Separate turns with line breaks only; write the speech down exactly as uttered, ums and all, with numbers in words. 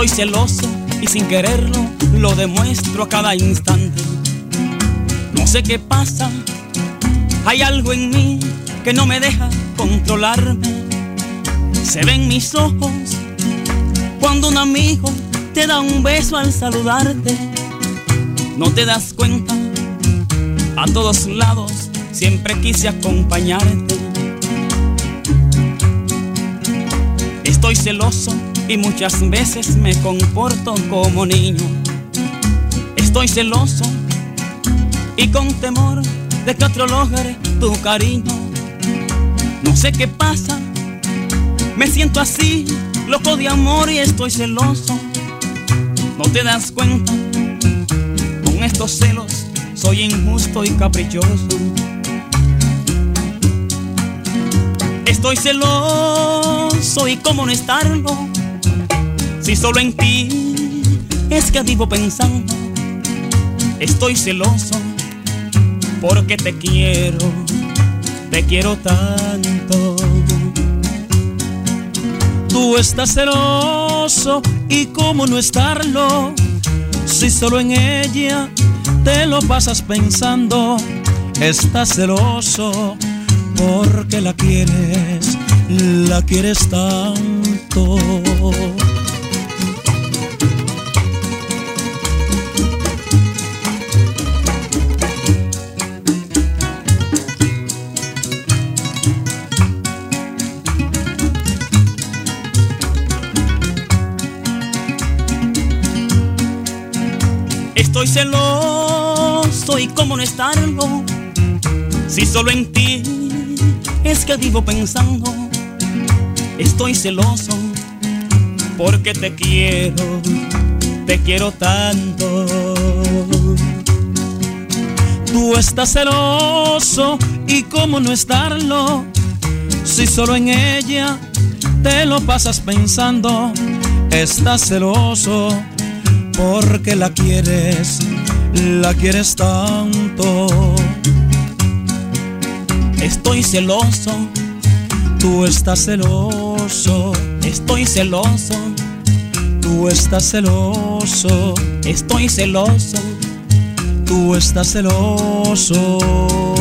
Estoy celoso y sin quererlo lo demuestro a cada instante. No sé qué pasa, hay algo en mí que no me deja controlarme. Se ven mis ojos cuando un amigo te da un beso al saludarte. No te das cuenta, a todos lados siempre quise acompañarte. Estoy celoso y muchas veces me comporto como niño. Estoy celoso y con temor de que otro logre tu cariño. No sé qué pasa, me siento así, loco de amor y estoy celoso. No te das cuenta, con estos celos soy injusto y caprichoso. Estoy celoso y cómo no estarlo, si solo en ti es que vivo pensando. Estoy celoso porque te quiero, te quiero tanto.
Tú estás celoso y cómo no estarlo, si solo en ella te lo pasas pensando. Estás celoso porque la quieres, la quieres tanto.
Estoy celoso y cómo no estarlo, si solo en ti es que vivo pensando. Estoy celoso porque te quiero, te quiero tanto.
Tú estás celoso y cómo no estarlo, si solo en ella te lo pasas pensando. Estás celoso porque la quieres, la quieres tanto.
Estoy celoso,
tú estás celoso.
Estoy celoso,
tú estás celoso.
Estoy celoso,
tú estás celoso.